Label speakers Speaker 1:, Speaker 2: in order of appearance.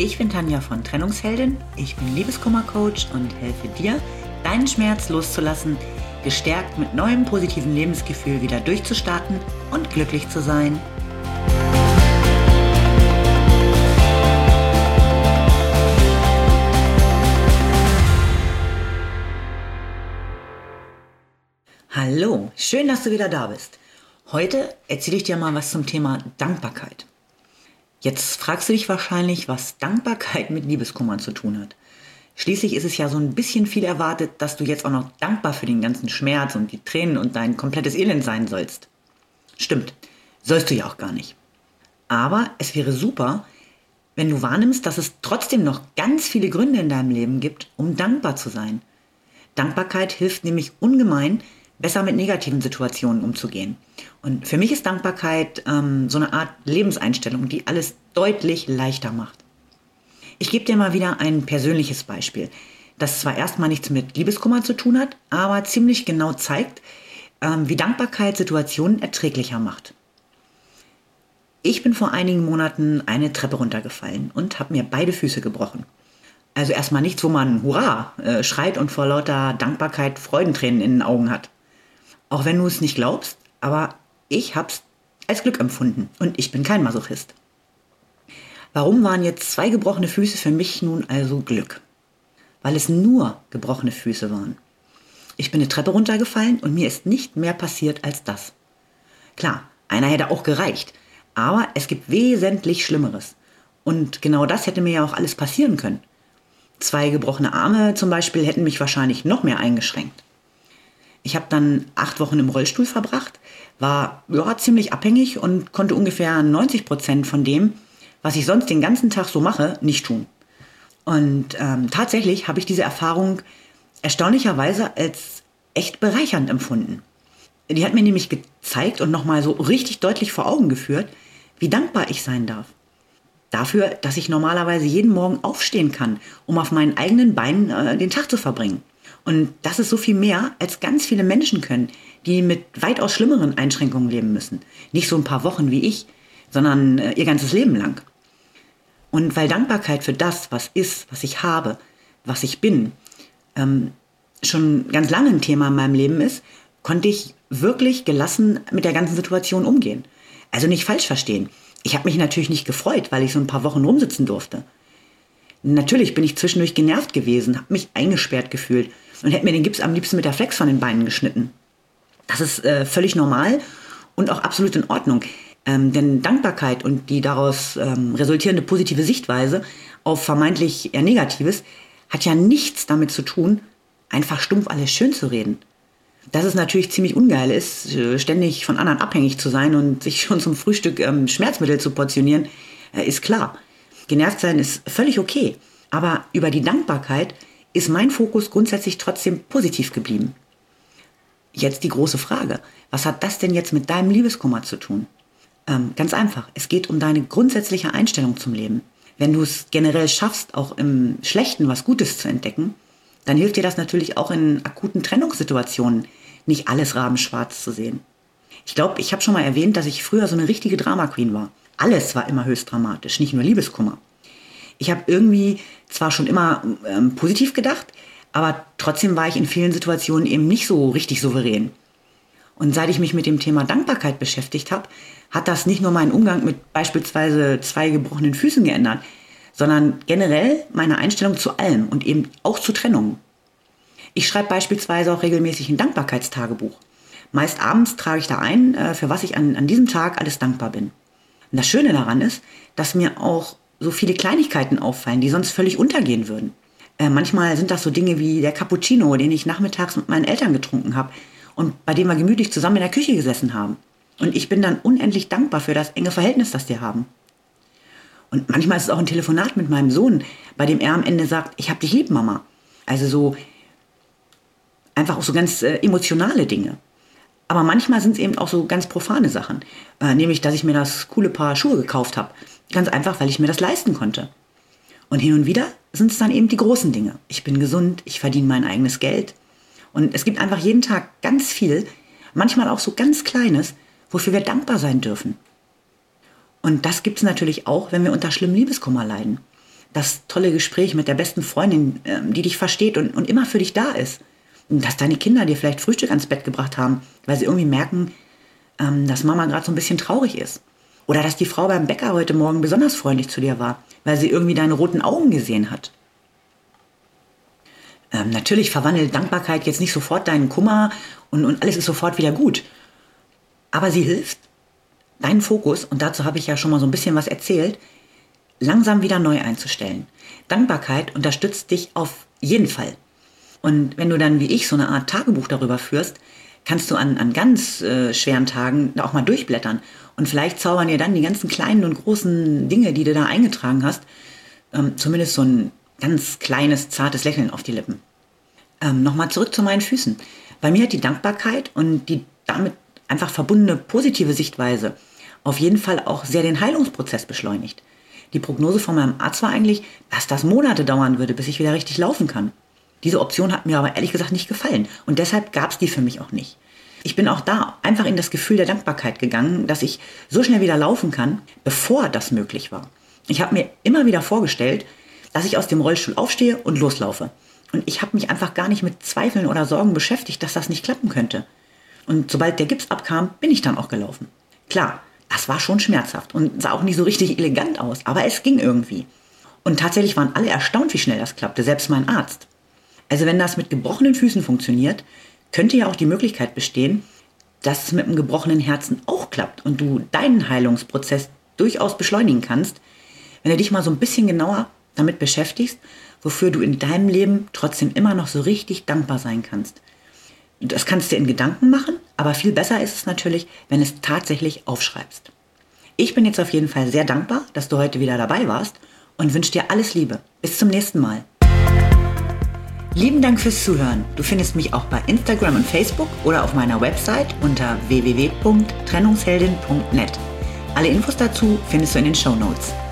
Speaker 1: Ich bin Tanja von Trennungsheldin, ich bin Liebeskummer-Coach und helfe dir, deinen Schmerz loszulassen, gestärkt mit neuem positiven Lebensgefühl wieder durchzustarten und glücklich zu sein. Hallo, schön, dass du wieder da bist. Heute erzähle ich dir mal was zum Thema Dankbarkeit. Jetzt fragst du dich wahrscheinlich, was Dankbarkeit mit Liebeskummer zu tun hat. Schließlich ist es ja so ein bisschen viel erwartet, dass du jetzt auch noch dankbar für den ganzen Schmerz und die Tränen und dein komplettes Elend sein sollst. Stimmt, sollst du ja auch gar nicht. Aber es wäre super, wenn du wahrnimmst, dass es trotzdem noch ganz viele Gründe in deinem Leben gibt, um dankbar zu sein. Dankbarkeit hilft nämlich ungemein, besser mit negativen Situationen umzugehen. Und für mich ist Dankbarkeit so eine Art Lebenseinstellung, die alles deutlich leichter macht. Ich gebe dir mal wieder ein persönliches Beispiel, das zwar erstmal nichts mit Liebeskummer zu tun hat, aber ziemlich genau zeigt, wie Dankbarkeit Situationen erträglicher macht. Ich bin vor einigen Monaten eine Treppe runtergefallen und habe mir beide Füße gebrochen. Also erstmal nichts, wo man Hurra schreit und vor lauter Dankbarkeit Freudentränen in den Augen hat. Auch wenn du es nicht glaubst, aber ich hab's als Glück empfunden und ich bin kein Masochist. Warum waren jetzt 2 gebrochene Füße für mich nun also Glück? Weil es nur gebrochene Füße waren. Ich bin eine Treppe runtergefallen und mir ist nicht mehr passiert als das. Klar, einer hätte auch gereicht, aber es gibt wesentlich Schlimmeres. Und genau das hätte mir ja auch alles passieren können. 2 gebrochene Arme zum Beispiel hätten mich wahrscheinlich noch mehr eingeschränkt. Ich habe dann 8 Wochen im Rollstuhl verbracht, war ziemlich abhängig und konnte ungefähr 90% von dem, was ich sonst den ganzen Tag so mache, nicht tun. Und tatsächlich habe ich diese Erfahrung erstaunlicherweise als echt bereichernd empfunden. Die hat mir nämlich gezeigt und nochmal so richtig deutlich vor Augen geführt, wie dankbar ich sein darf. Dafür, dass ich normalerweise jeden Morgen aufstehen kann, um auf meinen eigenen Beinen den Tag zu verbringen. Und das ist so viel mehr, als ganz viele Menschen können, die mit weitaus schlimmeren Einschränkungen leben müssen. Nicht so ein paar Wochen wie ich, sondern ihr ganzes Leben lang. Und weil Dankbarkeit für das, was ist, was ich habe, was ich bin, schon ganz lange ein Thema in meinem Leben ist, konnte ich wirklich gelassen mit der ganzen Situation umgehen. Also nicht falsch verstehen. Ich habe mich natürlich nicht gefreut, weil ich so ein paar Wochen rumsitzen durfte. Natürlich bin ich zwischendurch genervt gewesen, habe mich eingesperrt gefühlt und hätte mir den Gips am liebsten mit der Flex von den Beinen geschnitten. Das ist völlig normal und auch absolut in Ordnung. Denn Dankbarkeit und die daraus resultierende positive Sichtweise auf vermeintlich eher Negatives hat ja nichts damit zu tun, einfach stumpf alles schön zu reden. Dass es natürlich ziemlich ungeil ist, ständig von anderen abhängig zu sein und sich schon zum Frühstück Schmerzmittel zu portionieren, ist klar. Genervt sein ist völlig okay, aber über die Dankbarkeit ist mein Fokus grundsätzlich trotzdem positiv geblieben. Jetzt die große Frage, was hat das denn jetzt mit deinem Liebeskummer zu tun? Ganz einfach, es geht um deine grundsätzliche Einstellung zum Leben. Wenn du es generell schaffst, auch im Schlechten was Gutes zu entdecken, dann hilft dir das natürlich auch in akuten Trennungssituationen, nicht alles rabenschwarz zu sehen. Ich glaube, ich habe schon mal erwähnt, dass ich früher so eine richtige Drama-Queen war. Alles war immer höchst dramatisch, nicht nur Liebeskummer. Ich habe irgendwie zwar schon immer positiv gedacht, aber trotzdem war ich in vielen Situationen eben nicht so richtig souverän. Und seit ich mich mit dem Thema Dankbarkeit beschäftigt habe, hat das nicht nur meinen Umgang mit beispielsweise 2 gebrochenen Füßen geändert, sondern generell meine Einstellung zu allem und eben auch zu Trennungen. Ich schreibe beispielsweise auch regelmäßig ein Dankbarkeitstagebuch. Meist abends trage ich da ein, für was ich an diesem Tag alles dankbar bin. Und das Schöne daran ist, dass mir auch so viele Kleinigkeiten auffallen, die sonst völlig untergehen würden. Manchmal sind das so Dinge wie der Cappuccino, den ich nachmittags mit meinen Eltern getrunken habe und bei dem wir gemütlich zusammen in der Küche gesessen haben. Und ich bin dann unendlich dankbar für das enge Verhältnis, das wir haben. Und manchmal ist es auch ein Telefonat mit meinem Sohn, bei dem er am Ende sagt, ich hab dich lieb, Mama. Also so einfach auch so ganz emotionale Dinge. Aber manchmal sind es eben auch so ganz profane Sachen. Nämlich, dass ich mir das coole Paar Schuhe gekauft habe. Ganz einfach, weil ich mir das leisten konnte. Und hin und wieder sind es dann eben die großen Dinge. Ich bin gesund, ich verdiene mein eigenes Geld. Und es gibt einfach jeden Tag ganz viel, manchmal auch so ganz Kleines, wofür wir dankbar sein dürfen. Und das gibt es natürlich auch, wenn wir unter schlimmem Liebeskummer leiden. das tolle Gespräch mit der besten Freundin, die dich versteht und immer für dich da ist. Und dass deine Kinder dir vielleicht Frühstück ans Bett gebracht haben, weil sie irgendwie merken, dass Mama gerade so ein bisschen traurig ist. Oder dass die Frau beim Bäcker heute Morgen besonders freundlich zu dir war, weil sie irgendwie deine roten Augen gesehen hat. Natürlich verwandelt Dankbarkeit jetzt nicht sofort deinen Kummer und alles ist sofort wieder gut. Aber sie hilft, deinen Fokus, und dazu habe ich ja schon mal so ein bisschen was erzählt, langsam wieder neu einzustellen. Dankbarkeit unterstützt dich auf jeden Fall. Und wenn du dann wie ich so eine Art Tagebuch darüber führst, kannst du an ganz schweren Tagen auch mal durchblättern. Und vielleicht zaubern dir dann die ganzen kleinen und großen Dinge, die du da eingetragen hast, zumindest so ein ganz kleines, zartes Lächeln auf die Lippen. Nochmal zurück zu meinen Füßen. Bei mir hat die Dankbarkeit und die damit einfach verbundene positive Sichtweise auf jeden Fall auch sehr den Heilungsprozess beschleunigt. Die Prognose von meinem Arzt war eigentlich, dass das Monate dauern würde, bis ich wieder richtig laufen kann. Diese Option hat mir aber ehrlich gesagt nicht gefallen und deshalb gab es die für mich auch nicht. Ich bin auch da einfach in das Gefühl der Dankbarkeit gegangen, dass ich so schnell wieder laufen kann, bevor das möglich war. Ich habe mir immer wieder vorgestellt, dass ich aus dem Rollstuhl aufstehe und loslaufe. Und ich habe mich einfach gar nicht mit Zweifeln oder Sorgen beschäftigt, dass das nicht klappen könnte. Und sobald der Gips abkam, bin ich dann auch gelaufen. Klar, das war schon schmerzhaft und sah auch nicht so richtig elegant aus, aber es ging irgendwie. Und tatsächlich waren alle erstaunt, wie schnell das klappte, selbst mein Arzt. Also wenn das mit gebrochenen Füßen funktioniert, könnte ja auch die Möglichkeit bestehen, dass es mit einem gebrochenen Herzen auch klappt und du deinen Heilungsprozess durchaus beschleunigen kannst, wenn du dich mal so ein bisschen genauer damit beschäftigst, wofür du in deinem Leben trotzdem immer noch so richtig dankbar sein kannst. Das kannst du in Gedanken machen, aber viel besser ist es natürlich, wenn du es tatsächlich aufschreibst. Ich bin jetzt auf jeden Fall sehr dankbar, dass du heute wieder dabei warst und wünsche dir alles Liebe. Bis zum nächsten Mal. Lieben Dank fürs Zuhören. Du findest mich auch bei Instagram und Facebook oder auf meiner Website unter www.trennungsheldin.net. Alle Infos dazu findest du in den Shownotes.